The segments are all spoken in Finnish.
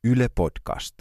Yle Podcast.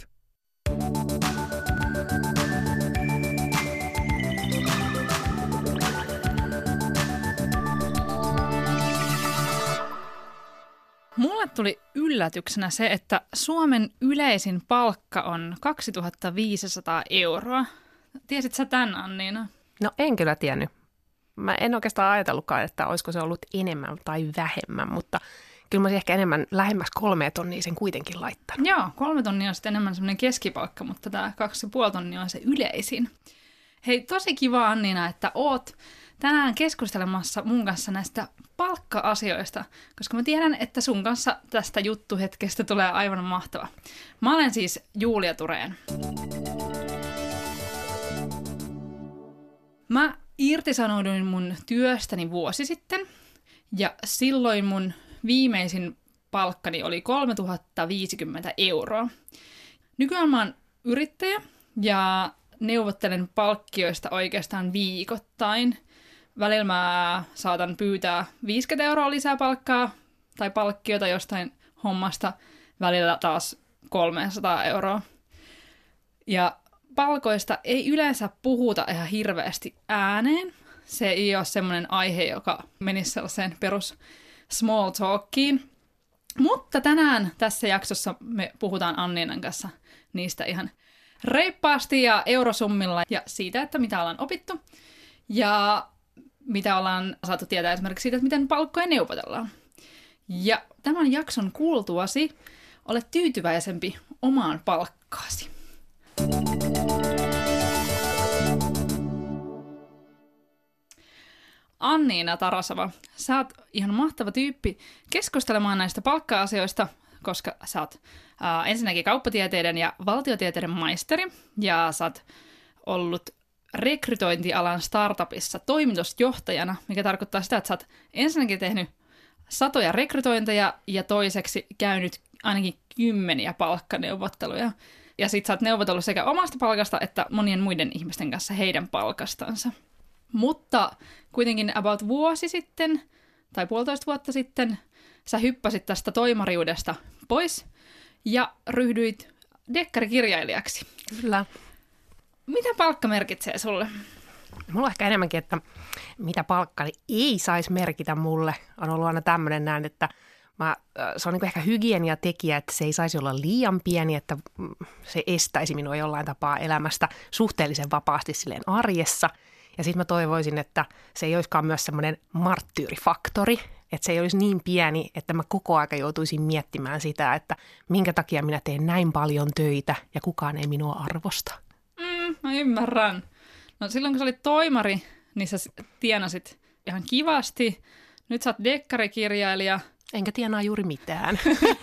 Mulle tuli yllätyksenä se, että Suomen yleisin palkka on 2500 euroa. Tiesit sä tän, Anniina? No en kyllä tiennyt. Mä en oikeastaan ajatellutkaan, että olisiko se ollut enemmän tai vähemmän, mutta kyllä mä olisin ehkä enemmän lähemmäs 3 tonnia sen kuitenkin laittanut. Joo, 3 tonnia on sitten enemmän semmoinen keskipalkka, mutta tämä 2,5 tonnia on se yleisin. Hei, tosi kiva, Anniina, että oot tänään keskustelemassa mun kanssa näistä palkka-asioista, koska mä tiedän, että sun kanssa tästä juttuhetkestä tulee aivan mahtava. Mä olen siis Julia Thurén. Mä irtisanouduin mun työstäni vuosi sitten, ja silloin mun viimeisin palkkani oli 3050 euroa. Nykyään mä oon yrittäjä ja neuvottelen palkkioista oikeastaan viikoittain. Välillä mä saatan pyytää 50 euroa lisää palkkaa tai palkkiota jostain hommasta, välillä taas 300 euroa. Ja palkoista ei yleensä puhuta ihan hirveästi ääneen. Se ei ole semmoinen aihe, joka menisi sellaiseen perus small talkiin. Mutta tänään tässä jaksossa me puhutaan Anniinan kanssa niistä ihan reippaasti ja eurosummilla ja siitä, että mitä ollaan opittu ja mitä ollaan saatu tietää esimerkiksi siitä, että miten palkkoja neuvotellaan. Ja tämän jakson kuultuasi ole tyytyväisempi omaan palkkaasi. Anniina Tarasova, sä oot ihan mahtava tyyppi keskustelemaan näistä palkka-asioista, koska sä oot ensinnäkin kauppatieteiden ja valtiotieteiden maisteri, ja sä oot ollut rekrytointialan startupissa toimitusjohtajana, mikä tarkoittaa sitä, että sä oot ensinnäkin tehnyt satoja rekrytointeja ja toiseksi käynyt ainakin 10 palkkaneuvotteluja. Ja sit sä oot neuvotellut sekä omasta palkasta että monien muiden ihmisten kanssa heidän palkastansa. Mutta kuitenkin about vuosi sitten, tai 1,5 vuotta sitten, sä hyppäsit tästä toimariudesta pois ja ryhdyit dekkarikirjailijaksi. Kyllä. Mitä palkka merkitsee sulle? Mulla on ehkä enemmänkin, että mitä palkkani ei saisi merkitä mulle. On ollut aina tämmöinen näin, että se on niin kuin ehkä hygieniatekijä, että se ei saisi olla liian pieni, että se estäisi minua jollain tapaa elämästä suhteellisen vapaasti silleen arjessa. Ja sitten mä toivoisin, että se ei olisikaan myös semmoinen marttyyrifaktori, että se ei olisi niin pieni, että mä koko aika joutuisin miettimään sitä, että minkä takia minä teen näin paljon töitä ja kukaan ei minua arvosta. Mä ymmärrän. No silloin kun sä olit toimari, niin sä tienasit ihan kivasti. Nyt sä oot dekkarikirjailija. Enkä tienaa juuri mitään.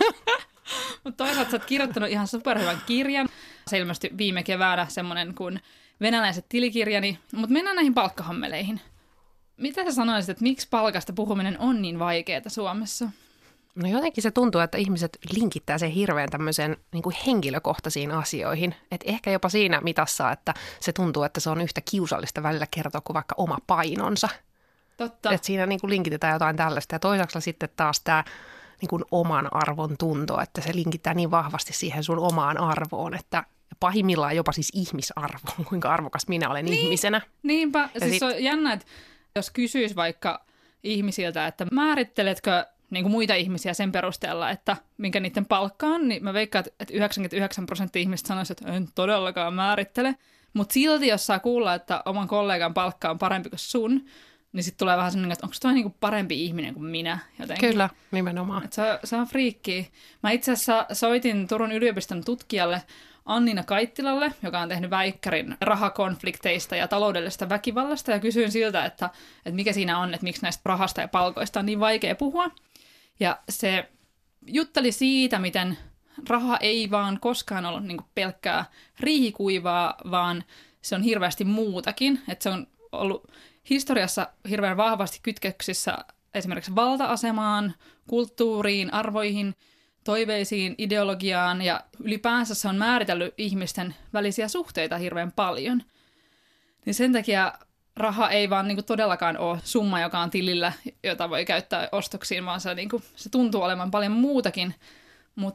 Mutta toisaalta sä oot kirjoittanut ihan superhyvän kirjan. Se ilmestyi viime keväänä semmoinen kuin Venäläiset tilikirjani. Mutta mennään näihin palkkahammeleihin. Mitä sä sanoisit, että miksi palkasta puhuminen on niin vaikeaa Suomessa? No jotenkin se tuntuu, että ihmiset linkittää sen hirveän tämmöiseen niin kuin henkilökohtaisiin asioihin. Että ehkä jopa siinä mitassa, että se tuntuu, että se on yhtä kiusallista välillä kertoa kuin vaikka oma painonsa. Totta. Että siinä niin kuin linkitetään jotain tällaista. Ja toisaalta sitten taas tämä niin kuin oman arvon tunto, että se linkittää niin vahvasti siihen sun omaan arvoon, että pahimmillaan jopa siis ihmisarvoon, kuinka arvokas minä olen ihmisenä. Niinpä. Ja siis on jännä, että jos kysyisi vaikka ihmisiltä, että määritteletkö niin kuin muita ihmisiä sen perusteella, että minkä niiden palkka on, niin mä veikkaan, että 99% ihmistä sanoisi, että en todellakaan määrittele. Mutta silti, jos saa kuulla, että oman kollegan palkka on parempi kuin sun, niin sitten tulee vähän sellainen, että onko toi niinku parempi ihminen kuin minä jotenkin. Kyllä, nimenomaan. Se on friikkiä. Mä itse asiassa soitin Turun yliopiston tutkijalle Anniina Kaittilalle, joka on tehnyt väikkärin rahakonflikteista ja taloudellisesta väkivallasta, ja kysyin siltä, että mikä siinä on, että miksi näistä rahasta ja palkoista on niin vaikea puhua. Ja se jutteli siitä, miten raha ei vaan koskaan ollut niinku pelkkää riihikuivaa, vaan se on hirveästi muutakin. Että se on ollut historiassa hirveän vahvasti kytköksissä esimerkiksi valta-asemaan, kulttuuriin, arvoihin, toiveisiin, ideologiaan ja ylipäänsä se on määritellyt ihmisten välisiä suhteita hirveän paljon. Niin sen takia raha ei vaan niin kuin todellakaan ole summa, joka on tilillä, jota voi käyttää ostoksiin, vaan se, niin kuin, se tuntuu olevan paljon muutakin. Mutta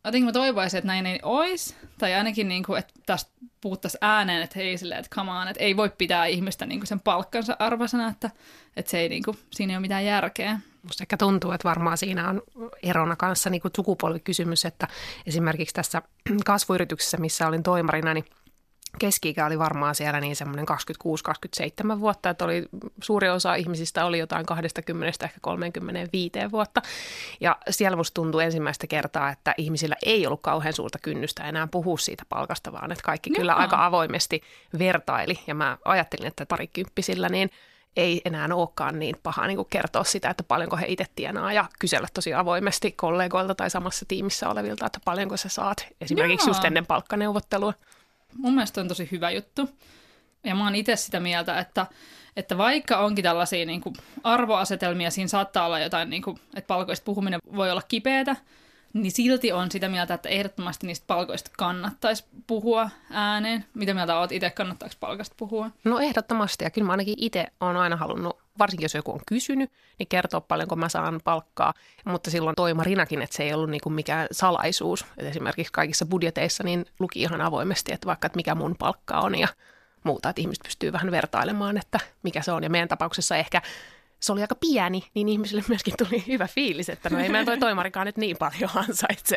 jotenkin mä toivoisin, että näin ei olisi, tai ainakin, niin kuin, että tästä puhuttaisiin ääneen, että hei silleen, että come on, että ei voi pitää ihmistä niin kuin sen palkkansa arvosana, että se ei, niin kuin, siinä ei ole mitään järkeä. Musta ehkä tuntuu, että varmaan siinä on erona kanssa niin kuin sukupolvikysymys, että esimerkiksi tässä kasvuyrityksessä, missä olin toimarina, niin keski-ikä oli varmaan siellä niin semmoinen 26-27 vuotta, että oli, suuri osa ihmisistä oli jotain 20 ehkä 35 vuotta. Ja siellä musta tuntui ensimmäistä kertaa, että ihmisillä ei ollut kauhean suurta kynnystä enää puhua siitä palkasta, vaan että kaikki kyllä aika avoimesti vertaili. Ja mä ajattelin, että parikymppisillä niin ei enää olekaan niin paha niin kuin kertoa sitä, että paljonko he itse tienaa ja kysellä tosi avoimesti kollegoilta tai samassa tiimissä olevilta, että paljonko sä saat esimerkiksi just ennen palkkaneuvottelua. Mun mielestä on tosi hyvä juttu. Ja mä oon itse sitä mieltä, että vaikka onkin tällaisia niin kuin arvoasetelmia, siinä saattaa olla jotain, niin kuin, että palkoista puhuminen voi olla kipeätä, niin silti on sitä mieltä, että ehdottomasti niistä palkoista kannattaisi puhua ääneen. Mitä mieltä oot itse, kannattaako palkasta puhua? No ehdottomasti, ja kyllä mä ainakin itse olen aina halunnut, varsinkin jos joku on kysynyt, niin kertoa paljonko mä saan palkkaa. Mutta silloin toimarinakin, että se ei ollut niin kuin mikään salaisuus. Et esimerkiksi kaikissa budjeteissa niin luki ihan avoimesti, että vaikka että mikä mun palkka on ja muuta, että ihmiset pystyy vähän vertailemaan, että mikä se on. Ja meidän tapauksessa ehkä se oli aika pieni, niin ihmisille myöskin tuli hyvä fiilis, että no ei meidän toi toimarikaan nyt niin paljon ansaitse.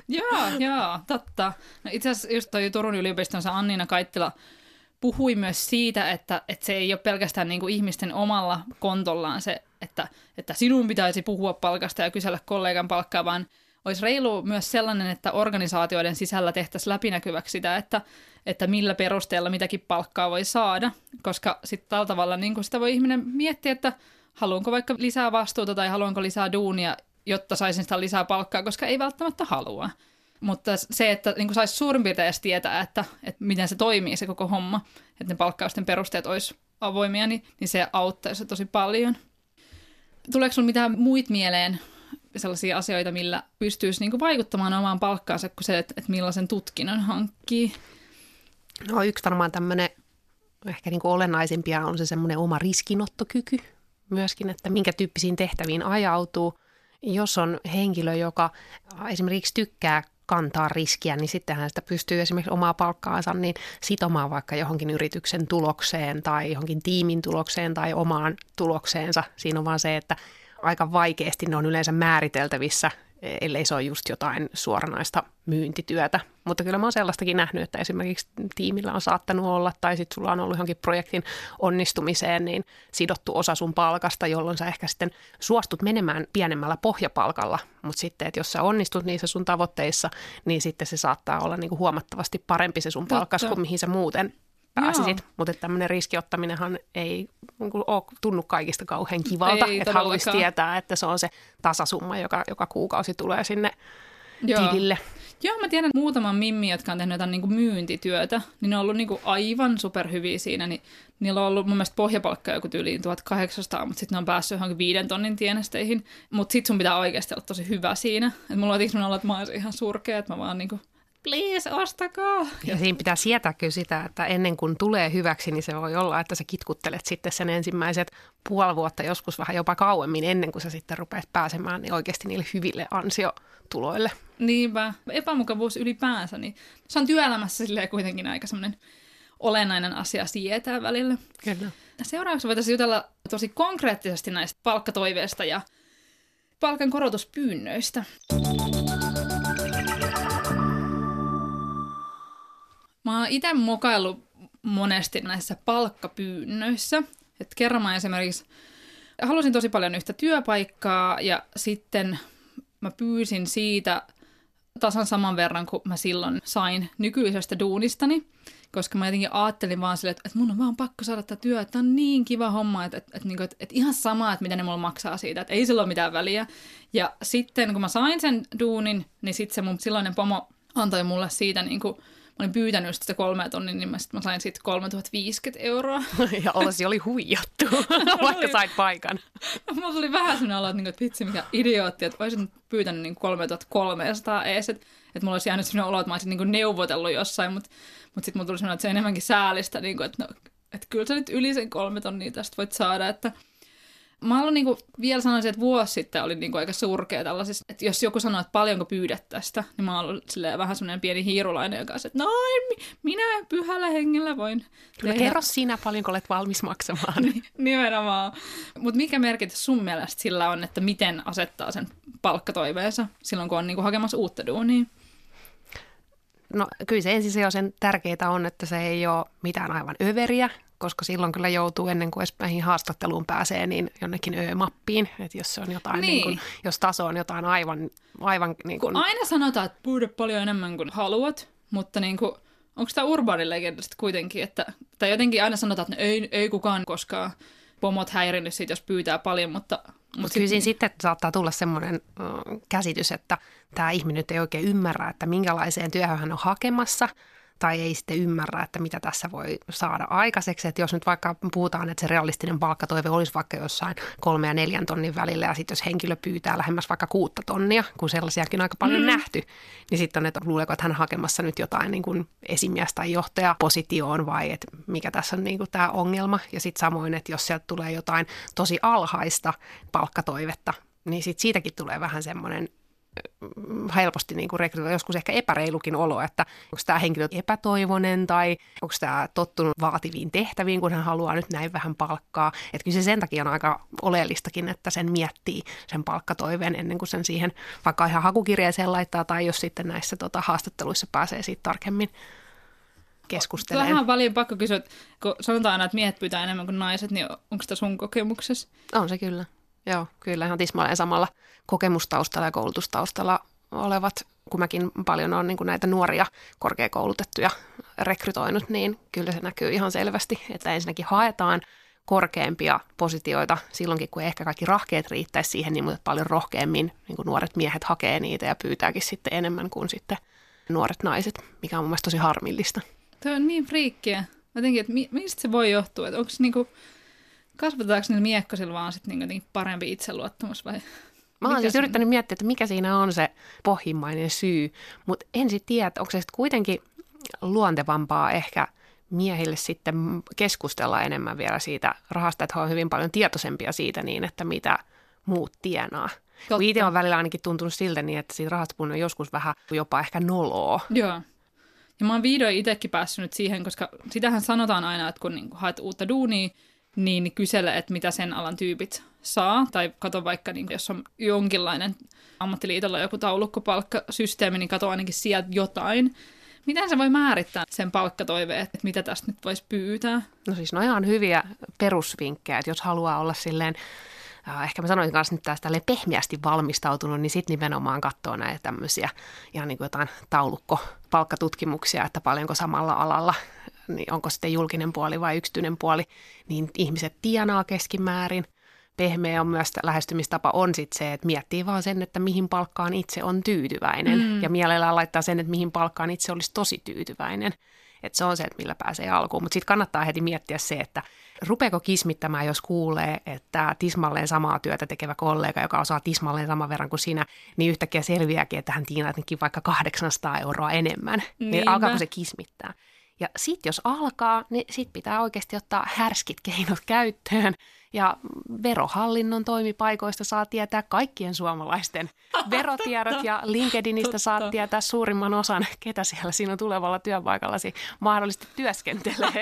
Joo, totta. No itse asiassa just toi Turun yliopistonsa Anniina Kaittila puhui myös siitä, että se ei ole pelkästään niin kuin ihmisten omalla kontollaan se, että sinun pitäisi puhua palkasta ja kysellä kollegan palkkaa, vaan olisi reilu myös sellainen, että organisaatioiden sisällä tehtäisiin läpinäkyväksi sitä, että millä perusteella mitäkin palkkaa voi saada, koska sitten tällä tavalla niin kuin sitä voi ihminen miettiä, että haluanko vaikka lisää vastuuta tai haluanko lisää duunia, jotta saisin sitä lisää palkkaa, koska ei välttämättä halua. Mutta se, että niin saisi suurin piirtein edes tietää, että miten se toimii se koko homma, että ne palkkausten perusteet olisi avoimia, niin se auttaisi tosi paljon. Tuleeko sinulla mitään muita mieleen sellaisia asioita, millä pystyisi niin vaikuttamaan omaan palkkaansa kuin se, että millaisen tutkinnon hankkii? No yksi varmaan tämmöinen ehkä niin kuin olennaisimpia on se semmoinen oma riskinottokyky myöskin, että minkä tyyppisiin tehtäviin ajautuu. Jos on henkilö, joka esimerkiksi tykkää kantaa riskiä, niin sittenhän sitä pystyy esimerkiksi omaa palkkaansa niin sitomaan vaikka johonkin yrityksen tulokseen tai johonkin tiimin tulokseen tai omaan tulokseensa. Siinä on vaan se, että aika vaikeasti ne on yleensä määriteltävissä, ellei se ole just jotain suoranaista myyntityötä. Mutta kyllä mä oon sellaistakin nähnyt, että esimerkiksi tiimillä on saattanut olla, tai sitten sulla on ollut johonkin projektin onnistumiseen, niin sidottu osa sun palkasta, jolloin sä ehkä sitten suostut menemään pienemmällä pohjapalkalla. Mutta sitten, että jos sä onnistut niissä sun tavoitteissa, niin sitten se saattaa olla niinku huomattavasti parempi se sun palkkas kuin mihin sä muuten pääsisit. Mutta tämmöinen riskiottaminenhan ei ole tunnu kaikista kauhean kivalta, että haluaisi tietää, että se on se tasasumma, joka kuukausi tulee sinne tilille. Joo, mä tiedän muutaman mimmi, jotka on tehnyt jotain niin kuin myyntityötä, niin ne on ollut niin kuin aivan superhyviä siinä, niin niillä on ollut mun mielestä pohjapalkka joku tyyliin 1800, mutta sitten ne on päässyt johonkin 5 tonnin tienesteihin, mutta sit sun pitää oikeasti olla tosi hyvä siinä. Et mulla on sellainen olo, että mä olisin ihan surkea, että mä vaan niin kuin please, ostakaa. Ja siinä pitää sietää kyllä sitä, että ennen kuin tulee hyväksi, niin se voi olla, että sä kitkuttelet sitten sen ensimmäiset puoli vuotta, joskus vähän jopa kauemmin, ennen kuin sä sitten rupeat pääsemään niin oikeasti niille hyville ansiotuloille. Niinpä. Epämukavuus ylipäänsä, niin se on työelämässä silleen kuitenkin aika semmoinen olennainen asia sietää välillä. Kyllä. Seuraavaksi voitaisiin jutella tosi konkreettisesti näistä palkkatoiveista ja palkankorotuspyynnöistä. Mä oon itse mokaillut monesti näissä palkkapyynnöissä. Et kerran mä esimerkiksi halusin tosi paljon yhtä työpaikkaa ja sitten mä pyysin siitä tasan saman verran kuin mä silloin sain nykyisestä duunistani, koska mä jotenkin ajattelin vaan silleen, että mun on vaan pakko saada tätä työtä, että on niin kiva homma, että ihan sama, että mitä ne mulla maksaa siitä, että ei sillä ole mitään väliä. Ja sitten kun mä sain sen duunin, niin sitten se mun silloinen pomo antoi mulle siitä niin kuin mä olin pyytänyt sitä 3 tonnia, niin mä sain siitä 3050 euroa. Ja Olesi oli huijattu, vaikka sait paikan. Mulla tuli vähän sellainen olo, että vitsi mikä idiootti, että olisin pyytänyt niin 3300 ees. Että mulla olisi jäänyt sellainen olo, että mä olisin niin neuvotellut jossain, mutta sitten mulla tuli sellainen, että se enemmänkin säälistä, että kyllä sä nyt yli sen 3 tonnia tästä voit saada. Mä olen niinku, vielä sanoisin, että vuosi sitten oli niinku aika surkea tällaisessa, että jos joku sanoo, että paljonko pyydät tästä, niin mä oon ollut vähän semmoinen pieni hiirulainen, joka on, että minä pyhällä hengellä voin Kyllä tehdä. kerro sinä, paljonko olet valmis maksamaan. Nimenomaan. Mutta mikä merkitys sun mielestä sillä on, että miten asettaa sen palkkatoiveensa silloin, kun on niinku hakemassa uutta duunia? No kyllä se ensisijaisen tärkeää on, että se ei ole mitään aivan överiä, koska silloin kyllä joutuu ennen kuin edes näihin haastatteluun pääsee, niin jonnekin mappiin, että jos se on jotain, niin kuin, jos taso on jotain aivan niin kuin... Kun aina sanotaan, että pyydä paljon enemmän kuin haluat, mutta niin kuin, onko tämä urbaanilegendasta kuitenkin, että, tai jotenkin aina sanotaan, että ei kukaan koskaan pomot häirinnyt siitä, jos pyytää paljon, mutta kyllä siinä sitten saattaa tulla semmoinen käsitys, että tämä ihminen nyt ei oikein ymmärrä, että minkälaiseen työhön hän on hakemassa, tai ei sitten ymmärrä, että mitä tässä voi saada aikaiseksi. Että jos nyt vaikka puhutaan, että se realistinen palkkatoive olisi vaikka jossain 3 ja 4 tonnin välillä, ja sitten jos henkilö pyytää lähemmäs vaikka 6 tonnia, kun sellaisiakin on aika paljon nähty, niin sitten on, että luuleeko, että hän on hakemassa nyt jotain niin kuin esimies- tai johtajapositioon, vai että mikä tässä on niin kuin tämä ongelma. Ja sitten samoin, että jos sieltä tulee jotain tosi alhaista palkkatoivetta, niin sitten siitäkin tulee vähän semmoinen helposti niin kuin rekrytoida joskus ehkä epäreilukin olo, että onko tämä henkilö epätoivoinen tai onko tämä tottunut vaativiin tehtäviin, kun hän haluaa nyt näin vähän palkkaa. Että kyllä se sen takia on aika oleellistakin, että sen miettii sen palkkatoiveen ennen kuin sen siihen vaikka ihan hakukirjeeseen laittaa tai jos sitten näissä haastatteluissa pääsee siitä tarkemmin keskustelemaan. Vähän paljon pakko kysyä, että kun sanotaan aina, että miehet pyytää enemmän kuin naiset, niin onko sitä sun kokemuksessa? On se kyllä. Joo, kyllä ihan tismalleen samalla kokemustaustalla ja koulutustaustalla olevat, kun mäkin paljon olen niin kuin näitä nuoria korkeakoulutettuja rekrytoinut, niin kyllä se näkyy ihan selvästi, että ensinnäkin haetaan korkeampia positioita silloinkin, kun ehkä kaikki rahkeet riittäisi siihen, niin mutta paljon rohkeammin niin kuin nuoret miehet hakee niitä ja pyytääkin sitten enemmän kuin sitten nuoret naiset, mikä on mun mielestä tosi harmillista. Tuo on niin friikkiä. Jotenkin, että mistä se voi johtua? Että onko se niinku... Kasvatetaanko niillä miekkosilla vaan sitten niin parempi itseluottamus vai? Mä oon siis yrittänyt miettiä, että mikä siinä on se pohjimmainen syy, mutta en sitten tiedä, onko se sitten kuitenkin luontevampaa ehkä miehille sitten keskustella enemmän vielä siitä rahasta, että he on hyvin paljon tietoisempia siitä niin, että mitä muut tienaa. Itse on välillä ainakin tuntunut siltä niin, että siitä rahasta on joskus vähän jopa ehkä noloa. Joo. Ja mä oon vihdoin itsekin päässyt nyt siihen, koska sitähän sanotaan aina, että kun niin haet uutta duunia, niin kysele, että mitä sen alan tyypit saa. Tai kato vaikka, niin jos on jonkinlainen ammattiliitolla joku taulukkopalkkasysteemi, niin kato ainakin sieltä jotain. Miten se voi määrittää sen palkkatoiveen, että mitä tästä nyt voisi pyytää? No siis no ihan hyviä perusvinkkejä, että jos haluaa olla silleen, ehkä mä sanoin kanssa nyt tästä pehmeästi valmistautunut, niin sitten nimenomaan katsoo näitä tämmöisiä ihan niin kuin jotain taulukkopalkkatutkimuksia, että paljonko samalla alalla, niin onko sitten julkinen puoli vai yksityinen puoli, niin ihmiset tienaa keskimäärin. Pehmeä on myös lähestymistapa on sitten se, että miettii vaan sen, että mihin palkkaan itse on tyytyväinen ja mielellään laittaa sen, että mihin palkkaan itse olisi tosi tyytyväinen. Että se on se, että millä pääsee alkuun. Mutta sitten kannattaa heti miettiä se, että rupeeko kismittämään, jos kuulee, että tismalleen samaa työtä tekevä kollega, joka osaa tismalleen saman verran kuin sinä, niin yhtäkkiä selviääkin, että hän tienaakin vaikka 800 € enemmän. Niin alkaako se kismittää? Ja sitten jos alkaa, niin sitten pitää oikeasti ottaa härskit keinot käyttöön. Ja verohallinnon toimipaikoista saa tietää kaikkien suomalaisten verotiedot ja LinkedInistä saat tietää suurimman osan, ketä siellä sinun tulevalla työpaikallasi mahdollisesti työskentelee.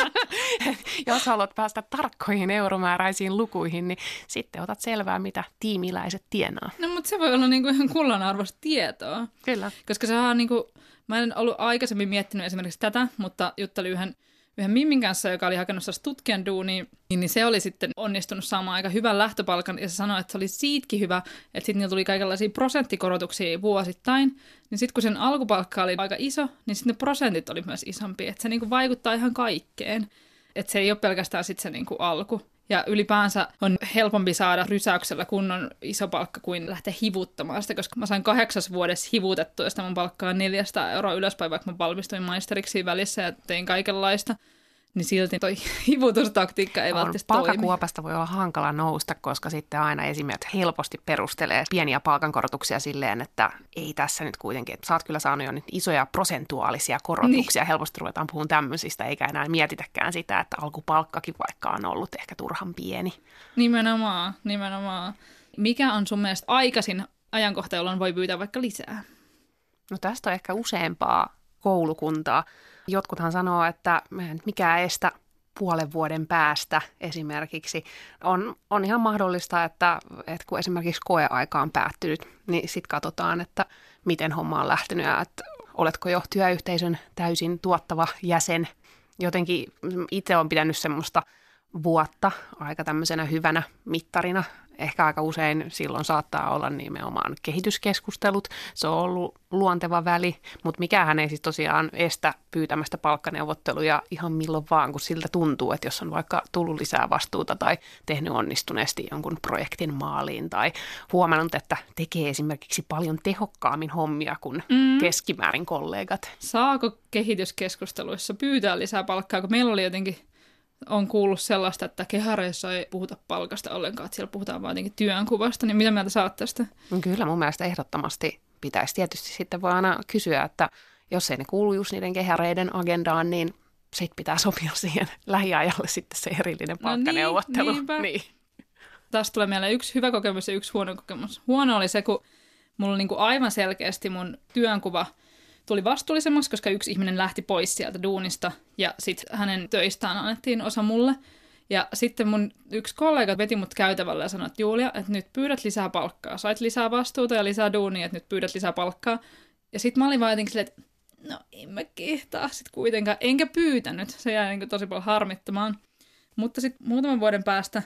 Jos haluat päästä tarkkoihin euromääräisiin lukuihin, niin sitten otat selvää, mitä tiimiläiset tienaa. No mutta se voi olla niinku ihan kullanarvoista tietoa. Kyllä. Koska se on niinku, mä en ollut aikaisemmin miettinyt esimerkiksi tätä, mutta juttelin yhden Mimmin kanssa, joka oli hakenut tutkijan duunia, niin se oli sitten onnistunut saamaan aika hyvän lähtöpalkan, ja se sanoi, että se oli siitäkin hyvä, että sitten niillä tuli kaikenlaisia prosenttikorotuksia vuosittain, niin sitten kun sen alkupalkka oli aika iso, niin sitten ne prosentit oli myös isompia, että se niinku vaikuttaa ihan kaikkeen, että se ei ole pelkästään sitten se niinku alku. Ja ylipäänsä on helpompi saada rysäyksellä kunnon iso palkka kuin lähteä hivuttamaan sitä, koska mä sain 8 vuodessa hivutettua, josta mun palkkaa 400 € ylöspäin, vaikka mä valmistuin maisteriksi välissä ja tein kaikenlaista. niin silti toi hivutustaktiikka ei välttämättä toimi. Palkkakuopasta voi olla hankala nousta, koska sitten aina esimerkiksi helposti perustelee pieniä palkankorotuksia silleen, että ei tässä nyt kuitenkin, että sä oot kyllä saanut jo nyt isoja prosentuaalisia korotuksia. Niin. Helposti ruvetaan puhumaan tämmöisistä, eikä enää mietitäkään sitä, että alkupalkkakin vaikka on ollut ehkä turhan pieni. Nimenomaan. Mikä on sun mielestä aikaisin ajankohta, jolloin voi pyytää vaikka lisää? No tästä on ehkä useampaa koulukuntaa. Jotkuthan sanoo, että mikään estä puolen vuoden päästä esimerkiksi. On ihan mahdollista, että kun esimerkiksi koeaika on päättynyt, niin sitten katsotaan, että miten homma on lähtenyt ja että oletko jo työyhteisön täysin tuottava jäsen. Jotenkin itse olen pitänyt semmoista vuotta aika tämmöisenä hyvänä mittarina. Ehkä aika usein silloin saattaa olla nimenomaan kehityskeskustelut. Se on ollut luonteva väli, mutta mikähän ei siis tosiaan estä pyytämästä palkkaneuvotteluja ihan milloin vaan, kun siltä tuntuu, että jos on vaikka tullut lisää vastuuta tai tehnyt onnistuneesti jonkun projektin maaliin tai huomannut, että tekee esimerkiksi paljon tehokkaammin hommia kuin keskimäärin kollegat. Saako kehityskeskusteluissa pyytää lisää palkkaa, kun meillä oli jotenkin... On kuullut sellaista, että kehareissa ei puhuta palkasta ollenkaan, että siellä puhutaan vain jotenkin työnkuvasta, niin mitä mieltä sä oot tästä? Kyllä mun mielestä ehdottomasti pitäisi. Tietysti sitten voi aina kysyä, että jos ei ne kuulu just niiden kehareiden agendaan, niin sit pitää sopia siihen lähiajalle sitten se erillinen palkkaneuvottelu. Niin. Tästä tulee mieleen yksi hyvä kokemus ja yksi huono kokemus. Huono oli se, kun mulla oli niinku aivan selkeästi mun työnkuva tuli vastuullisemmaksi, koska yksi ihminen lähti pois sieltä duunista ja sitten hänen töistään annettiin osa mulle. Ja sitten mun yksi kollega veti mut käytävällä ja sanoi, että Julia, että nyt pyydät lisää palkkaa. Sait lisää vastuuta ja lisää duunia, että nyt pyydät lisää palkkaa. Ja sitten mä olin vaan jotenkin silleen, että no en mä kehtaa sit kuitenkaan. Enkä pyytänyt. Se jäi niin kuin tosi paljon harmittamaan. Mutta sitten muutaman vuoden päästä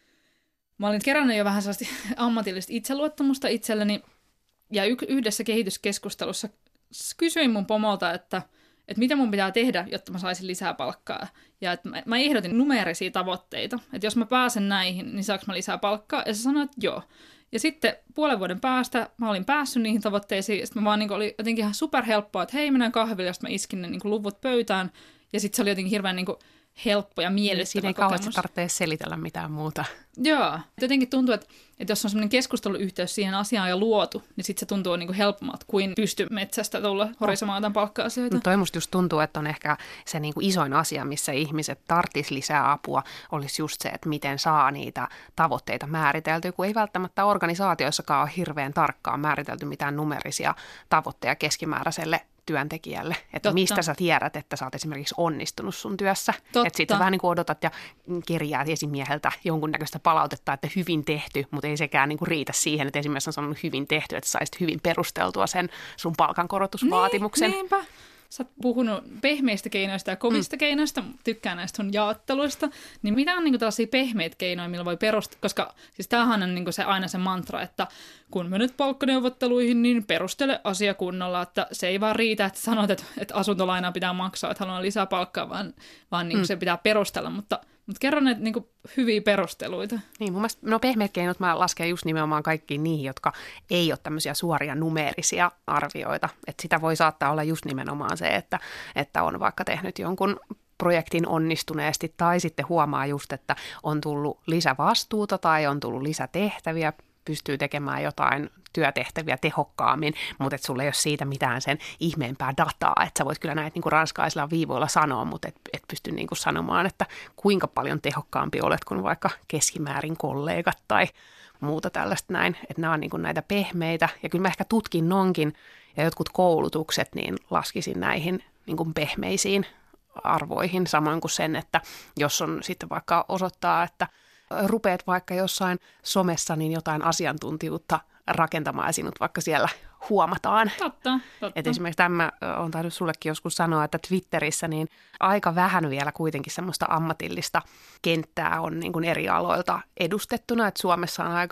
mä olin kerännyt jo vähän sellaista ammatillista itseluottamusta itselleni. Ja yhdessä kehityskeskustelussa kysyin mun pomolta, että mitä mun pitää tehdä, jotta mä saisin lisää palkkaa. Ja että mä ehdotin numeerisia tavoitteita, että jos mä pääsen näihin, niin saanko mä lisää palkkaa? Ja se sanoi, että joo. Ja sitten puolen vuoden päästä mä olin päässyt niihin tavoitteisiin. Sitten mä vaan oli jotenkin ihan superhelppoa, että hei, mennään kahville, josta mä iskin ne luvut pöytään. Ja sitten se oli jotenkin hirveän helppo ja miellyttävä siinä ei kauheasti tarvitse selitellä mitään muuta. Joo. Jotenkin tuntuu, että jos on semmoinen keskusteluyhteys siihen asiaan jo luotu, niin sitten se tuntuu helpommalta kuin pysty metsästä tulla horisemaan jotain palkka-asioita. No toi musta just tuntuu, että on ehkä se isoin asia, missä ihmiset tarvitsisi lisää apua, olisi just se, että miten saa niitä tavoitteita määriteltyä, kun ei välttämättä organisaatioissakaan ole hirveän tarkkaan määritelty mitään numerisia tavoitteita keskimääräiselle työntekijälle, että Totta. mistä sä tiedät, että sä oot esimerkiksi onnistunut sun työssä. Että sit sä vähän odotat ja kerjää esimieheltä jonkunnäköistä palautetta, että hyvin tehty, mutta ei sekään riitä siihen, että esimerkiksi on sanonut hyvin tehty, että saisit hyvin perusteltua sen sun palkankorotusvaatimuksen. Niinpä. Sä oot puhunut pehmeistä keinoista ja kovista keinoista, tykkään näistä sun jaotteluista, niin mitä on tällaisia pehmeitä keinoja, millä voi perustella, koska siis tämähän on se aina se mantra, että kun menet palkkaneuvotteluihin, niin perustele asia kunnolla, että se ei vaan riitä, että sanot, että asuntolainaa pitää maksaa, että haluan lisää palkkaa, vaan se pitää perustella, mutta kerro näitä hyviä perusteluita. Niin, mun mielestä pehmeät keinot mä lasken just nimenomaan kaikkiin niihin, jotka ei ole tämmöisiä suoria numeerisia arvioita. Että sitä voi saattaa olla just nimenomaan se, että on vaikka tehnyt jonkun projektin onnistuneesti tai sitten huomaa just, että on tullut lisävastuuta tai on tullut lisätehtäviä, pystyy tekemään jotain työtehtäviä tehokkaammin, mutta että sulla ei ole siitä mitään sen ihmeempää dataa. Että sä voit kyllä näitä ranskaisilla viivoilla sanoa, mutta et pysty sanomaan, että kuinka paljon tehokkaampi olet kuin vaikka keskimäärin kollegat tai muuta tällaista näin. Että nämä on näitä pehmeitä. Ja kyllä mä ehkä tutkinnonkin ja jotkut koulutukset niin laskisin näihin pehmeisiin arvoihin, samoin kuin sen, että jos on sitten vaikka osoittaa, että rupeat vaikka jossain somessa niin jotain asiantuntijuutta rakentamaan ja sinut vaikka siellä huomataan. Totta. Et esimerkiksi tämä on tainnut sullekin joskus sanoa, että Twitterissä niin aika vähän vielä kuitenkin semmoista ammatillista kenttää on eri aloilta edustettuna. Et Suomessa on aika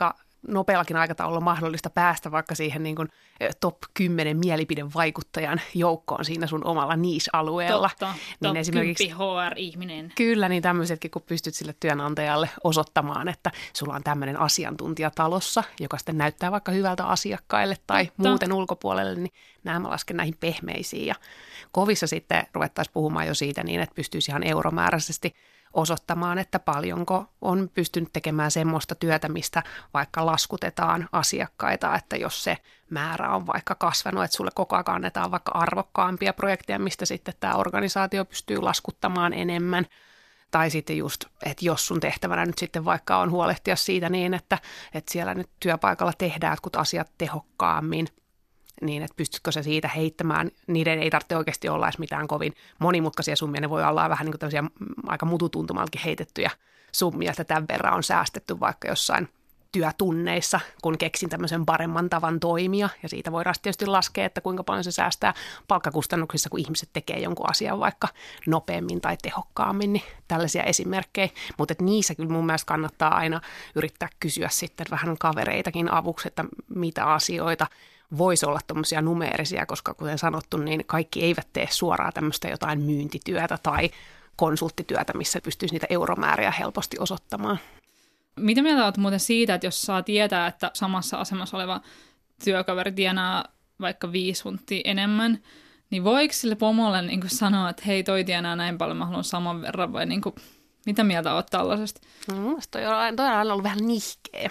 nopeallakin aikataululla mahdollista päästä vaikka siihen niin kuin top 10 mielipidevaikuttajan joukkoon siinä sun omalla niche-alueella. Totta, niin top esimerkiksi 10 HR-ihminen. Kyllä, niin tämmöisetkin, kun pystyt sille työnantajalle osoittamaan, että sulla on tämmöinen asiantuntija talossa, joka sitten näyttää vaikka hyvältä asiakkaille tai muuten ulkopuolelle, niin nämä mä lasken näihin pehmeisiin. Ja kovissa sitten ruvettaisiin puhumaan jo siitä niin, että pystyisi ihan euromääräisesti osoittamaan, että paljonko on pystynyt tekemään semmoista työtä, mistä vaikka laskutetaan asiakkaita, että jos se määrä on vaikka kasvanut, että sulle koko ajan annetaan vaikka arvokkaampia projekteja, mistä sitten tämä organisaatio pystyy laskuttamaan enemmän. Tai sitten just, että jos sun tehtävänä nyt sitten vaikka on huolehtia siitä niin, että siellä nyt työpaikalla tehdään jotkut asiat tehokkaammin, niin että pystytkö se siitä heittämään, niiden ei tarvitse oikeasti olla edes mitään kovin monimutkaisia summia, ne voi olla vähän niin kuin tämmöisiä aika mututuntumaltakin heitettyjä summia, että tämän verran on säästetty vaikka jossain työtunneissa, kun keksin tämmöisen paremman tavan toimia, ja siitä voidaan tietysti laskea, että kuinka paljon se säästää palkkakustannuksissa, kun ihmiset tekee jonkun asian vaikka nopeammin tai tehokkaammin, niin tällaisia esimerkkejä, mutta niissä kyllä mun mielestä kannattaa aina yrittää kysyä sitten vähän kavereitakin avuksi, että mitä asioita voisi olla tuommoisia numeerisia, koska kuten sanottu, niin kaikki eivät tee suoraan tämmöistä jotain myyntityötä tai konsulttityötä, missä pystyisi niitä euromääriä helposti osoittamaan. Mitä mieltä olet muuten siitä, että jos saa tietää, että samassa asemassa oleva työkaveri tienaa vaikka 5 huntia enemmän, niin voiko sille pomolle niin kuin sanoa, että hei, toi tienaa näin paljon, mä haluan saman verran, vai niin kuin, mitä mieltä olet tällaisesta? Toi on ollut vähän nihkeä.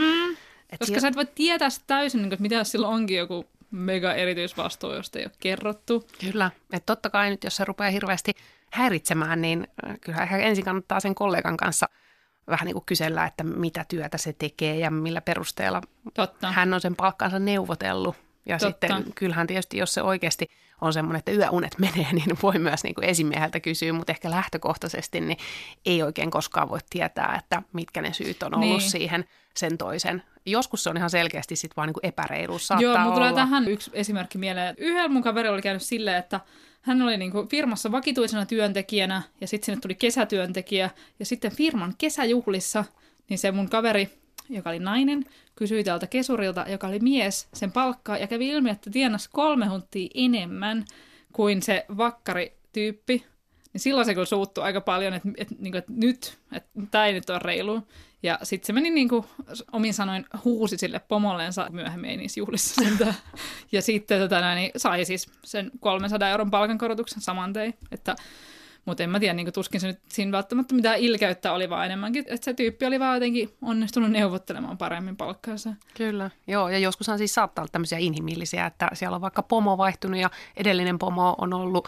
Koska sä et voi tietää täysin, niin kuin, että mitä jos sillä onkin joku mega erityisvastuu, josta ei ole kerrottu. Kyllä, että totta kai nyt, jos se rupeaa hirveästi häiritsemään, niin kyllä ehkä ensin kannattaa sen kollegan kanssa vähän niin kuin kysellä, että mitä työtä se tekee ja millä perusteella hän on sen palkkansa neuvotellut. Ja sitten kyllähän tietysti, jos se oikeasti on semmoinen, että yöunet menee, niin voi myös niin kuin esimieheltä kysyä, mutta ehkä lähtökohtaisesti niin ei oikein koskaan voi tietää, että mitkä ne syyt on ollut siihen sen toisen. Joskus se on ihan selkeästi sitten vaan niin kuin epäreiluus saattaa olla. Joo, mutta tulee tähän yksi esimerkki mieleen. Yhdellä mun kaverilla oli käynyt silleen, että hän oli niin kuin firmassa vakituisena työntekijänä ja sitten sinne tuli kesätyöntekijä ja sitten firman kesäjuhlissa, niin se mun kaveri, joka oli nainen, kysyi tältä kesurilta, joka oli mies, sen palkkaa ja kävi ilmi, että tienasi 3 huntia enemmän kuin se vakkarityyppi. Niin silloin se kyllä suuttui aika paljon, että nyt, että tämä ei nyt ole reilu. Ja sitten se meni niin kuin omin sanoin huusi sille pomollensa myöhemmin ei niissä juhlissa sentään. Ja sitten niin sai siis sen 300 euron palkankorotuksen saman tein. Mutta en mä tiedä, niin tuskin se nyt siinä välttämättä mitään ilkeyttä oli, vaan enemmänkin, että se tyyppi oli vaan jotenkin onnistunut neuvottelemaan paremmin palkkaansa. Kyllä, joo, ja joskushan siis saattaa olla tämmöisiä inhimillisiä, että siellä on vaikka pomo vaihtunut ja edellinen pomo on ollut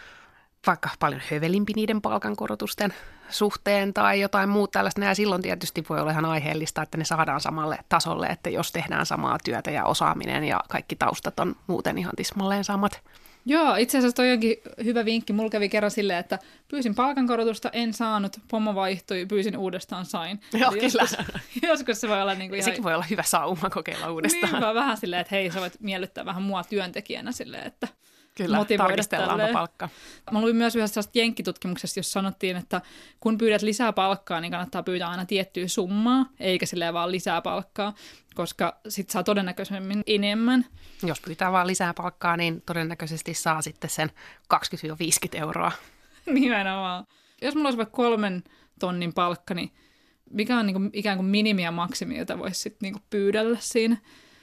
vaikka paljon hövelimpi niiden palkankorotusten suhteen tai jotain muuta tällaista. Ja silloin tietysti voi olla ihan aiheellista, että ne saadaan samalle tasolle, että jos tehdään samaa työtä ja osaaminen ja kaikki taustat on muuten ihan tismalleen samat. Joo, itse asiassa toi onkin hyvä vinkki. Mulla kävi kerran silleen, että pyysin palkankorotusta, en saanut, pomo vaihtui, pyysin uudestaan, sain. Joo, kyllä. Joskus se voi olla niin kuin ihan... Sekin voi olla hyvä sauma kokeilla uudestaan. Niin, vaan vähän silleen, että hei, sä voit miellyttää vähän mua työntekijänä silleen, että kyllä, tarkistellaanpa palkka. Mä luin myös yhdessä sellaista jenkkitutkimuksesta, jossa sanottiin, että kun pyydät lisää palkkaa, niin kannattaa pyytää aina tiettyä summaa, eikä silleen vaan lisää palkkaa, koska sit saa todennäköisemmin enemmän. Jos pyytää vaan lisää palkkaa, niin todennäköisesti saa sitten sen 20-50 euroa. Nimenomaan. Jos mulla olisi vaikka 3 tonnin palkka, niin mikä on niinku ikään kuin minimi ja maksimi, jota voisi sitten niinku pyydellä siinä?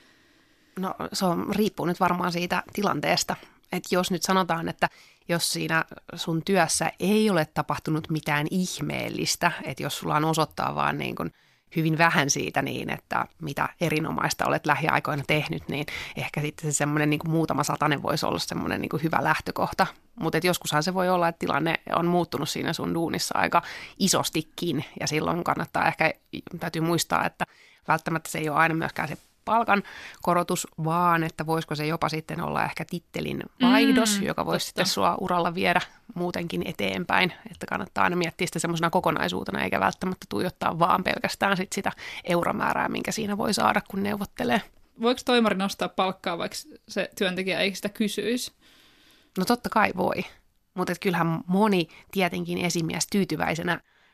No se riippuu nyt varmaan siitä tilanteesta. Että jos nyt sanotaan, että jos siinä sun työssä ei ole tapahtunut mitään ihmeellistä, että jos sulla on osoittaa vaan niin kuin hyvin vähän siitä niin, että mitä erinomaista olet lähiaikoina tehnyt, niin ehkä sitten se semmoinen niin kuin muutama satanen voisi olla semmoinen niin kuin hyvä lähtökohta. Mutta joskushan se voi olla, että tilanne on muuttunut siinä sun duunissa aika isostikin ja silloin kannattaa ehkä, täytyy muistaa, että välttämättä se ei ole aina myöskään se palkan korotus, vaan että voisiko se jopa sitten olla ehkä tittelin vaihdos, joka voisi sitten sua uralla viedä muutenkin eteenpäin. Että kannattaa aina miettiä sitä semmoisena kokonaisuutena, eikä välttämättä tuijottaa vaan pelkästään sit sitä euromäärää, minkä siinä voi saada, kun neuvottelee. Voiko toimari nostaa palkkaa, vaikka se työntekijä ei sitä kysyisi? No totta kai voi, mutta kyllähän moni tietenkin esimies tyytyväisenä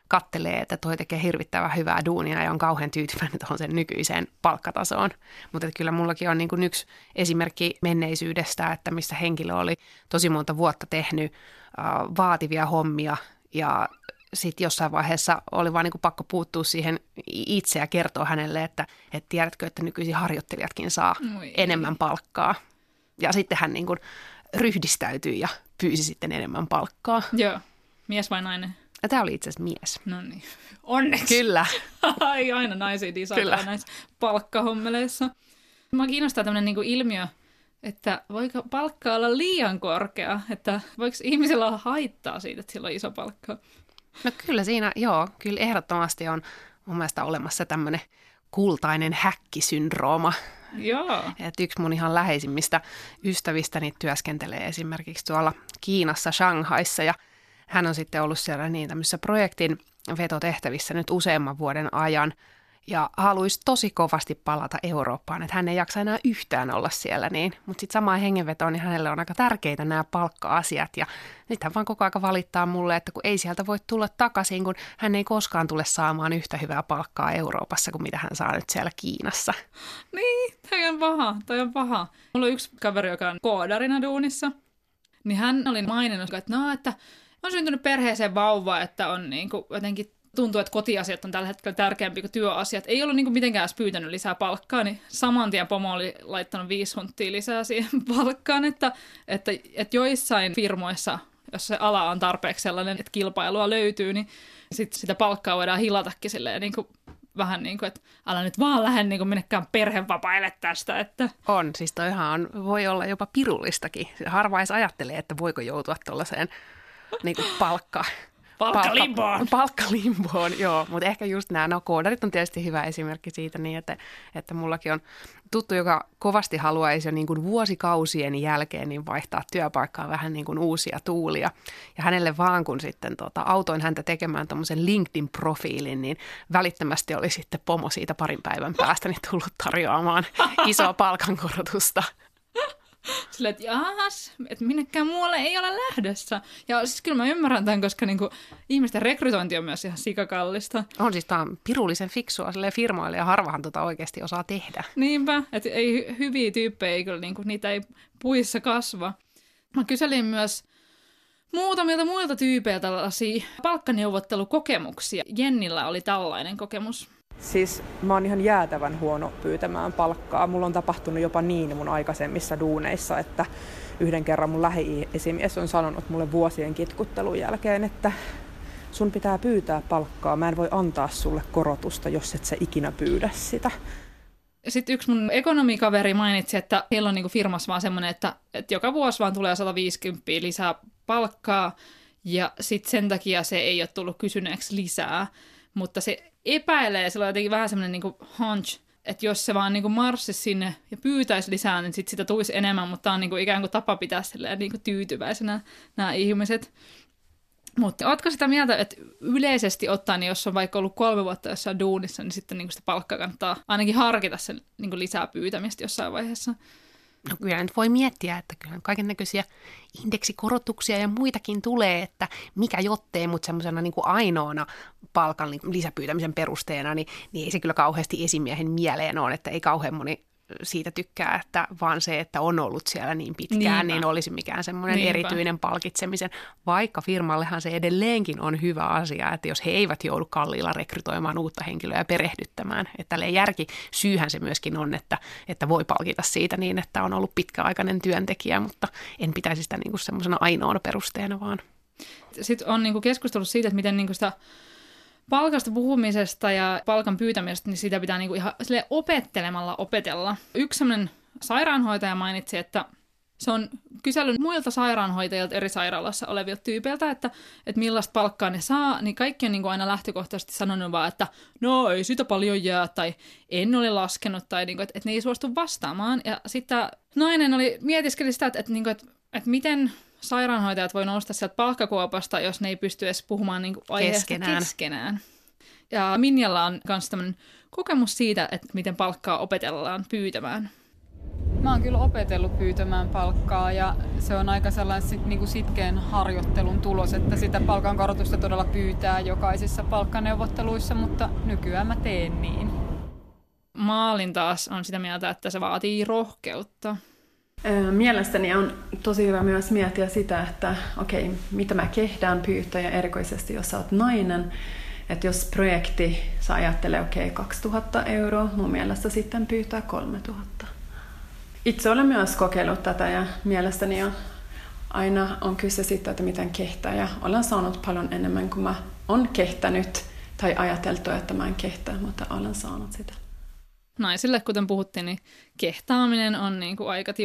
kattelee, että toi tekee hirvittävän hyvää duunia ja on kauhean tyytyväinen tuohon sen nykyiseen palkkatasoon. Mutta kyllä mullakin on niin kuin yksi esimerkki menneisyydestä, että missä henkilö oli tosi monta vuotta tehnyt vaativia hommia ja sitten jossain vaiheessa oli vaan niin kuin pakko puuttua siihen itse ja kertoa hänelle, että tiedätkö, että nykyisin harjoittelijatkin saa enemmän palkkaa. Ja sitten hän niin kuin ryhdistäytyi ja pyysi sitten enemmän palkkaa. Joo. Mies vai nainen? Tämä oli itse asiassa mies. No niin. Onneksi. Kyllä. Ai aina naisia disataan näissä palkkahommeleissa. Mä kiinnostaa tämmöinen niinku ilmiö, että voiko palkka olla liian korkea? Että voiko ihmisellä olla haittaa siitä, että sillä on iso palkka? No kyllä siinä, joo. Kyllä ehdottomasti on mun mielestä olemassa tämmöinen kultainen häkkisyndrooma. Joo. Että yksi mun ihan läheisimmistä ystävistäni työskentelee esimerkiksi tuolla Kiinassa, Shanghaissa ja hän on sitten ollut siellä niin tämmöisessä projektin vetotehtävissä nyt useamman vuoden ajan ja haluaisi tosi kovasti palata Eurooppaan, että hän ei jaksa enää yhtään olla siellä niin. Mutta sitten samaan hengenvetoon niin hänelle on aika tärkeitä nämä palkka-asiat ja nyt hän vaan koko aika valittaa mulle, että kun ei sieltä voi tulla takaisin, kun hän ei koskaan tule saamaan yhtä hyvää palkkaa Euroopassa kuin mitä hän saa nyt siellä Kiinassa. Niin, toi on paha. Mulla on yksi kaveri, joka on koodarina duunissa, niin hän oli maininnut, että on syntynyt perheeseen vauva, että on niinku jotenkin tuntuu, että kotiasiat on tällä hetkellä tärkeämpi kuin työasiat. Ei ollut niinku mitenkään edes pyytänyt lisää palkkaa, niin saman tien pomo oli laittanut 5 hunttia lisää siihen palkkaan, että joissain firmoissa, jos se ala on tarpeeksi sellainen, että kilpailua löytyy, niin sit sitä palkkaa voidaan hilatakin silleen niinku vähän niin kuin, että älä nyt vaan lähde niin kuin minnekään perhevapaille tästä. Että. On, siis toihan voi olla jopa pirullistakin. Harvais ajattelee, että voiko joutua tuollaiseen niin kuin palkkalimboon, joo. Mutta ehkä just nämä, koodarit on tietysti hyvä esimerkki siitä niin, että mullakin on tuttu, joka kovasti haluaisi jo niin kuin vuosikausien jälkeen niin vaihtaa työpaikkaa vähän niin kuin uusia tuulia. Ja hänelle vaan, kun sitten autoin häntä tekemään tuommoisen LinkedIn-profiilin, niin välittömästi oli sitten pomo siitä parin päivän päästä niin tullut tarjoamaan isoa palkankorotusta. Silleen, että jahas, että minnekään muualle ei ole lähdössä. Ja siis kyllä mä ymmärrän tämän, koska niinku, ihmisten rekrytointi on myös ihan sikakallista. On siis tämä on pirullisen fiksua firmoille ja harvahan oikeasti osaa tehdä. Niinpä, että ei hyviä tyyppejä, ei kyllä, niinku, niitä ei puissa kasva. Mä kyselin myös muutamilta muilta tyypeiltä tällaisia palkkaneuvottelukokemuksia. Jennillä oli tällainen kokemus. Siis mä oon ihan jäätävän huono pyytämään palkkaa. Mulla on tapahtunut jopa niin mun aikaisemmissa duuneissa, että yhden kerran mun lähi-esimies on sanonut mulle vuosien kitkuttelun jälkeen, että sun pitää pyytää palkkaa. Mä en voi antaa sulle korotusta, jos et sä ikinä pyydä sitä. Sitten yksi mun ekonomikaveri mainitsi, että heillä on niinku firmassa vaan semmoinen, että joka vuosi vaan tulee 150 lisää palkkaa ja sitten sen takia se ei ole tullut kysyneeksi lisää, mutta se epäilee, sillä on jotenkin vähän semmoinen niinku hunch, että jos se vaan niinku marssisi sinne ja pyytäisi lisää, niin sit sitä tulisi enemmän, mutta tämä on niinku ikään kuin tapa pitää niinku tyytyväisenä nämä ihmiset. Mutta ootko sitä mieltä, että yleisesti ottaen, niin jos on vaikka ollut 3 vuotta jossain duunissa, niin sitten niinku sitä palkkaa kannattaa ainakin harkita sen niinku lisää pyytämistä jossain vaiheessa? No kyllä nyt voi miettiä, että kyllä kaikennäköisiä indeksikorotuksia ja muitakin tulee, että mikä jottei, mutta semmoisena niin kuin ainoana palkan lisäpyytämisen perusteena, niin ei se kyllä kauheasti esimiehen mieleen ole, että ei kauhean moni siitä tykkää, että vaan se, että on ollut siellä niin pitkään, niin olisi mikään semmoinen erityinen palkitsemisen, vaikka firmallehan se edelleenkin on hyvä asia, että jos he eivät joudu kalliilla rekrytoimaan uutta henkilöä ja perehdyttämään, että tälleen järkisyyhän se myöskin on, että voi palkita siitä niin, että on ollut pitkäaikainen työntekijä, mutta en pitäisi sitä niin kuin semmoisena ainoana perusteena vaan. Sitten on niin kuin keskustellut siitä, että miten niin kuin sitä palkasta puhumisesta ja palkan pyytämisestä, niin sitä pitää niinku ihan opettelemalla opetella. Yksi sellainen sairaanhoitaja mainitsi, että se on kysellyt muilta sairaanhoitajilta eri sairaalassa olevilta tyypeiltä, että millaista palkkaa ne saa, niin kaikki on niinku aina lähtökohtaisesti sanonut vaan, että no ei sitä paljon jää, tai en ole laskenut, tai niinku, että ne ei suostu vastaamaan. Ja sitten nainen mietiskeli sitä, että miten sairaanhoitajat voi nousta sieltä palkkakuopasta, jos ne ei pysty edes puhumaan niinku aiheesta keskenään. Ja Minjalla on myös tämmöinen kokemus siitä, että miten palkkaa opetellaan pyytämään. Mä oon kyllä opetellut pyytämään palkkaa ja se on aika sellainen niin kuin sitkeen harjoittelun tulos, että sitä palkankorotusta todella pyytää jokaisissa palkkaneuvotteluissa, mutta nykyään mä teen niin. Maalin taas on sitä mieltä, että se vaatii rohkeutta. Mielestäni on tosi hyvä myös miettiä sitä, että okei, mitä mä kehdään pyytää ja erikoisesti jos sä oot nainen, että jos projekti sä ajattelee 2000 euroa, mun mielestä sitten pyytää 3000. Itse olen myös kokeillut tätä ja mielestäni aina on kyse siitä, että miten kehtää ja olen saanut paljon enemmän kuin mä oon kehtänyt tai ajateltu, että mä en kehtää, mutta olen saanut sitä. Naisille, kuten puhuttiin, niin kehtaaminen on niin kuin aika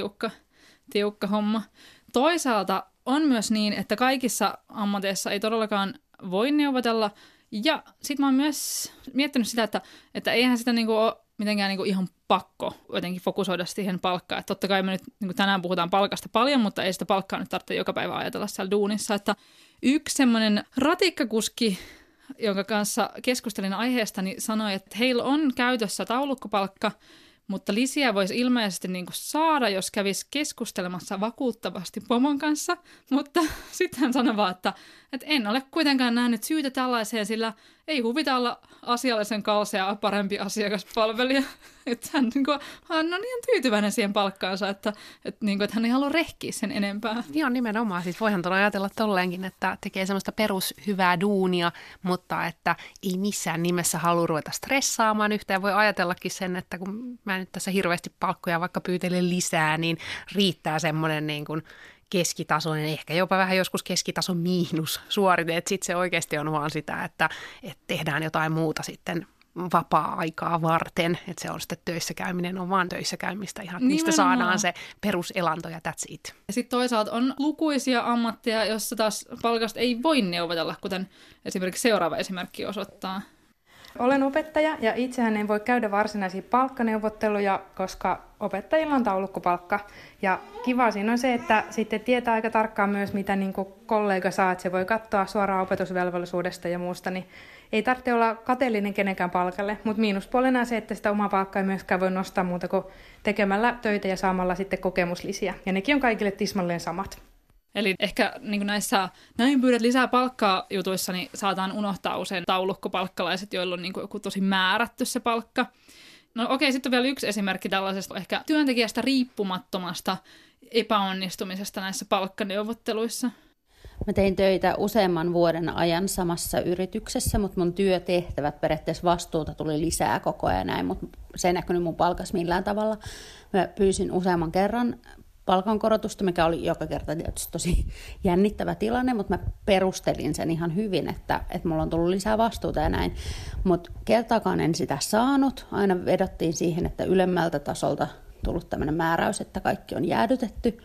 tiukka homma. Toisaalta on myös niin, että kaikissa ammateissa ei todellakaan voi neuvotella. Ja sitten mä oon myös miettinyt sitä, että eihän sitä niinku ole mitenkään niinku ihan pakko jotenkin fokusoida siihen palkkaan. Että totta kai me nyt niinku tänään puhutaan palkasta paljon, mutta ei sitä palkkaa nyt tarvitse joka päivä ajatella siellä duunissa. Että yksi semmoinen ratikkakuski, jonka kanssa keskustelin aiheesta, niin sanoi, että heillä on käytössä taulukkopalkka, mutta lisiä voisi ilmeisesti niin kuin saada, jos kävisi keskustelemassa vakuuttavasti pomon kanssa. Mutta sitten hän sanoi vaan, että en ole kuitenkaan nähnyt syytä tällaiseen, sillä ei huvita olla asiallisen kalsea parempi asiakaspalvelija. Että hän on niin tyytyväinen siihen palkkaansa, että hän ei halua rehkiä sen enempää. Joo, nimenomaan. Siis voihan tuolla ajatella tolleenkin, että tekee semmoista perushyvää duunia, mutta että ei missään nimessä halua ruveta stressaamaan yhtään. Voi ajatellakin sen, että kun mä nyt tässä hirveästi palkkoja vaikka pyytelen lisää, niin riittää semmoinen niin kuin keskitasoinen, ehkä jopa vähän joskus keskitason miinus suorite, että sitten se oikeasti on vaan sitä, että tehdään jotain muuta sitten vapaa-aikaa varten, että se on sitten töissä käyminen, on vaan töissä käymistä ihan, mistä saadaan se peruselanto ja that's it. Ja sitten toisaalta on lukuisia ammatteja, joissa taas palkasta ei voi neuvotella, kuten esimerkiksi seuraava esimerkki osoittaa. Olen opettaja ja itsehän en voi käydä varsinaisia palkkaneuvotteluja, koska opettajilla on taulukkopalkka. Ja kiva siinä on se, että sitten tietää aika tarkkaan myös, mitä niin kuin kollega saa, että se voi katsoa suoraan opetusvelvollisuudesta ja muusta, niin ei tarvitse olla kateellinen kenenkään palkalle, mutta miinuspuolena on se, että sitä omaa palkkaa ei myöskään voi nostaa muuta kuin tekemällä töitä ja saamalla sitten kokemuslisiä. Ja nekin on kaikille tismalleen samat. Eli ehkä niin näissä näin pyydät lisää palkkaa jutuissa, niin saataan unohtaa usein taulukkopalkkalaiset, joilla on niin joku tosi määrätty se palkka. No okei, sitten on vielä yksi esimerkki tällaisesta ehkä työntekijästä riippumattomasta epäonnistumisesta näissä palkkaneuvotteluissa. Mä tein töitä useamman vuoden ajan samassa yrityksessä, mutta mun työtehtävät, periaatteessa vastuuta tuli lisää koko ajan näin, mutta se ei näkynyt mun palkassa millään tavalla. Mä pyysin useamman kerran palkankorotusta, mikä oli joka kerta tietysti tosi jännittävä tilanne, mutta mä perustelin sen ihan hyvin, että mulla on tullut lisää vastuuta ja näin. Mutta kertaakaan en sitä saanut. Aina vedottiin siihen, että ylemmältä tasolta tullut tämmöinen määräys, että kaikki on jäädytetty.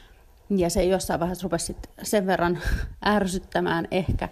Ja se jossain vaiheessa rupesi sen verran ärsyttämään ehkä,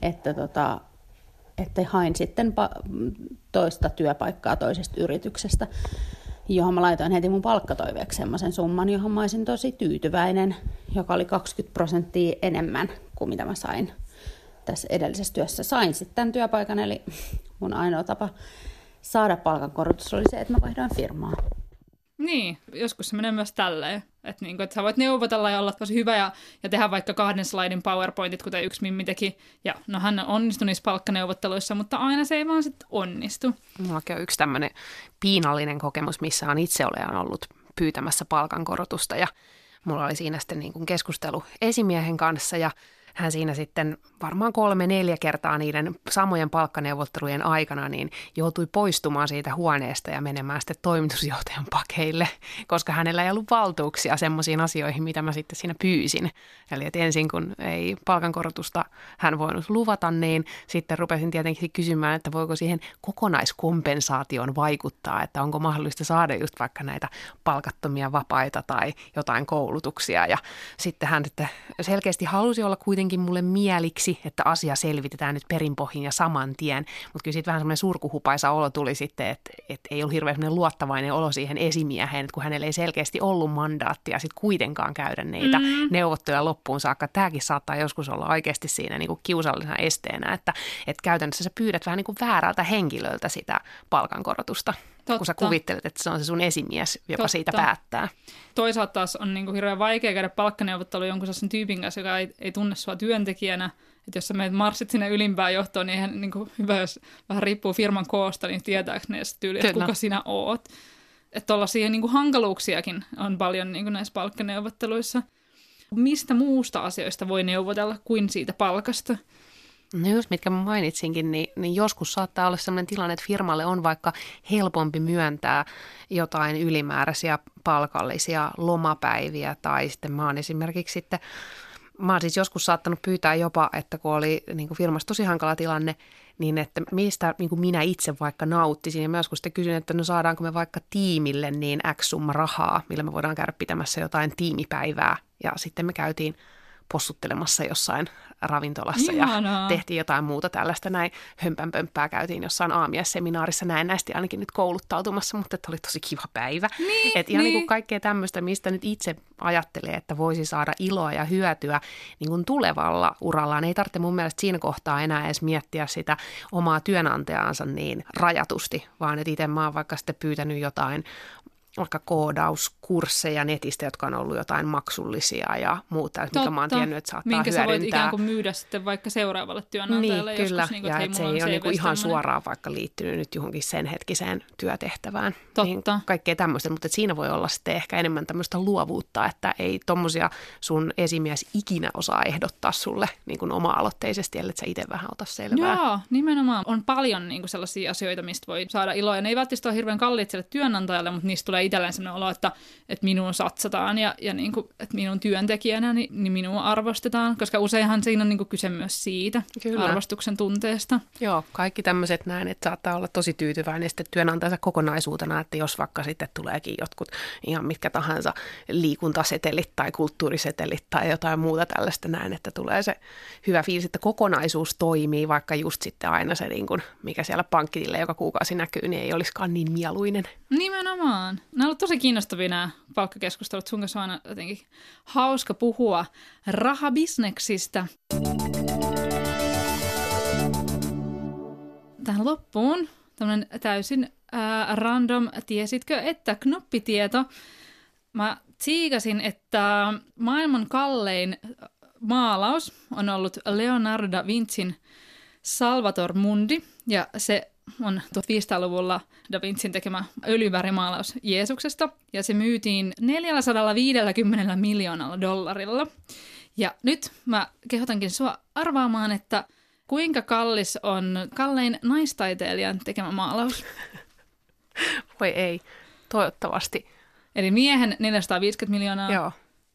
että hain sitten toista työpaikkaa toisesta yrityksestä, johon mä laitoin heti mun palkkatoiveeksi semmoisen summan, johon mä olisin tosi tyytyväinen, joka oli 20% enemmän kuin mitä mä sain tässä edellisessä työssä. Sain sitten tämän työpaikan, eli mun ainoa tapa saada palkankorotus oli se, että mä vaihdoin firmaa. Niin, joskus se menee myös tälleen, että sä voit neuvotella ja olla tosi hyvä ja tehdä vaikka 2 slaidin PowerPointit, kuten yksi Mimmi teki. Ja no hän onnistui niissä palkkaneuvotteluissa, mutta aina se ei vaan sitten onnistu. Mullakin on yksi tämmöinen piinallinen kokemus, missä on itse olen ollut pyytämässä palkankorotusta ja mulla oli siinä sitten niin kuin keskustelu esimiehen kanssa ja hän siinä sitten varmaan 3-4 kertaa niiden samojen palkkaneuvottelujen aikana niin joutui poistumaan siitä huoneesta ja menemään sitten toimitusjohtajan pakeille, koska hänellä ei ollut valtuuksia semmoisiin asioihin, mitä mä sitten siinä pyysin. Eli että ensin kun ei palkankorotusta hän voinut luvata, niin sitten rupesin tietenkin kysymään, että voiko siihen kokonaiskompensaatioon vaikuttaa, että onko mahdollista saada just vaikka näitä palkattomia vapaita tai jotain koulutuksia. Ja sitten hän selkeästi halusi olla kuitenkin mulle mieliksi, että asia selvitetään nyt perinpohjin ja saman tien, mutta kyllä siitä vähän semmoinen surkuhupaisa olo tuli sitten, että ei ollut hirveän semmoinen luottavainen olo siihen esimieheen, että kun hänellä ei selkeästi ollut mandaattia sitten kuitenkaan käydä niitä neuvotteluja loppuun saakka. Tämäkin saattaa joskus olla oikeasti siinä niin kuin kiusallisena esteenä, että käytännössä sä pyydät vähän niin kuin väärältä henkilöltä sitä palkankorotusta. kun sä kuvittelet, että se on se sun esimies, joka siitä päättää. Toisaalta taas on niin kuin hirveän vaikea käydä palkkaneuvottelu jonkun sellaisen tyypin kanssa, joka ei tunne sua työntekijänä. Että jos sä menet marssit sinne ylimpään johtoon, niin eihän niin kuin hyvä, jos vähän riippuu firman koosta, niin tietääkö ne tyyliä, että kuka sinä oot. Että tuollaisia niin kuin hankaluuksiakin on paljon niin kuin näissä palkkaneuvotteluissa. Mistä muusta asioista voi neuvotella kuin siitä palkasta? No just mitkä mä mainitsinkin, niin joskus saattaa olla sellainen tilanne, että firmalle on vaikka helpompi myöntää jotain ylimääräisiä palkallisia lomapäiviä tai sitten mä oon siis joskus saattanut pyytää jopa, että kun oli niin kuin firmassa tosi hankala tilanne, niin että mistä niin kuin minä itse vaikka nauttisin. Ja mä joskus sitten kysyin, että no saadaanko me vaikka tiimille niin X summa rahaa, millä me voidaan käydä pitämässä jotain tiimipäivää. Ja sitten me käytiin possuttelemassa jossain ravintolassa ja tehtiin jotain muuta tällaista näin. Hömpänpömppää käytiin jossain aamiaisseminaarissa näennäisesti ainakin nyt kouluttautumassa, mutta että oli tosi kiva päivä. Että ihan niin kuin kaikkea tämmöistä, mistä nyt itse ajattelee, että voisi saada iloa ja hyötyä niin kuin tulevalla urallaan. Ei tarvitse mun mielestä siinä kohtaa enää edes miettiä sitä omaa työnantajaansa niin rajatusti, vaan että itse mä oon vaikka sitten pyytänyt jotain vaikka koodauskursseja netistä, jotka on ollut jotain maksullisia ja muuta, mikä mä oon tiennyt, että saattaa minkä hyödyntää. Minkä sä voit ikään kuin myydä sitten vaikka seuraavalle työnantajalle. Niin, kyllä. Joskus, niin kuin, ja että se ei ole niin ihan tämmöinen suoraan vaikka liittynyt nyt johonkin sen hetkiseen työtehtävään. Totta. Niin kaikkea tämmöistä, mutta siinä voi olla sitten ehkä enemmän tämmöistä luovuutta, että ei tommosia sun esimies ikinä osaa ehdottaa sulle niin kuin oma-aloitteisesti, ellei sä itse vähän ota selvää. Joo, nimenomaan. On paljon niin kuin sellaisia asioita, mistä voi saada iloa. Ja ne ei välttämättä ole hirveän kalliit sille työnantajalle, mutta niistä tulee itselleen sellainen olo, että minuun satsataan ja niin kuin, että minun työntekijänä niin minua arvostetaan, koska useinhan siinä on niin kuin kyse myös siitä arvostuksen tunteesta. Joo, kaikki tämmöiset näin, että saattaa olla tosi tyytyväinen sitten työnantajansa kokonaisuutena, että jos vaikka sitten tuleekin jotkut ihan mitkä tahansa liikuntasetelit tai kulttuurisetelit tai jotain muuta tällaista näin, että tulee se hyvä fiilis, että kokonaisuus toimii, vaikka just sitten aina se, niin kuin, mikä siellä pankkitille joka kuukausi näkyy, niin ei olisikaan niin mieluinen. Nimenomaan. Nämä on ollut tosi kiinnostavia nämä palkkakeskustelut. Sun kanssa on aina jotenkin hauska puhua rahabisneksistä. Tähän loppuun tämmöinen täysin random, tiesitkö, että knoppitieto. Mä tsiikasin, että maailman kallein maalaus on ollut Leonardo da Vincin Salvator Mundi, ja se on 1500-luvulla Da Vincin tekemä öljyvärimaalaus Jeesuksesta, ja se myytiin $450 miljoonalla. Ja nyt mä kehotankin sua arvaamaan, että kuinka kallis on kallein naistaiteilijan tekemä maalaus? Voi ei, toivottavasti. Eli miehen 450 miljoonaa. Joo.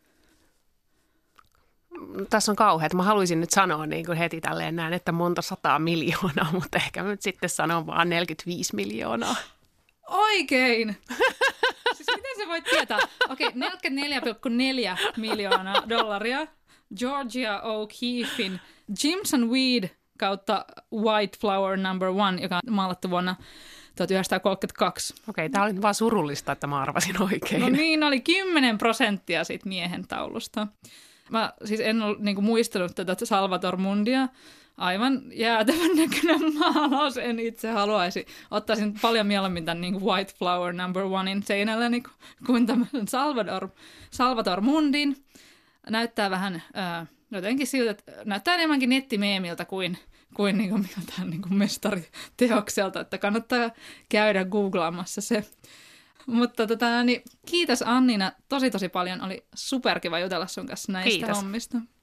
Tässä on kauheat. Mä haluaisin nyt sanoa niin kuin heti tälleen näin, että monta 100 miljoonaa, mutta ehkä mä nyt sitten sanon vaan 45 miljoonaa. Oikein! Siis miten sä voit tietää? Okei, $44,4 miljoonaa. Georgia O'Keeffin Jimson Weed kautta White Flower No. 1, joka on maalattu vuonna 1932. Okei, tää oli vaan surullista, että mä arvasin oikein. No niin, oli 10% siitä miehen taulusta. Mä siis en ole niin kuin muistanut tätä Salvator Mundia. Aivan jäätävän näköinen maalaus, en itse haluaisi. Ottaisin paljon mieluummin tämän niin kuin White Flower No. 1 seinällä niin kuin tämmöisen Salvator Mundin. Näyttää vähän jotenkin siltä, että näyttää enemmänkin nettimeemiltä kuin miltään niin kuin mestariteokselta, että kannattaa käydä googlaamassa se. Mutta niin kiitos Annina tosi paljon, oli superkiva jutella sun kanssa näistä hommista.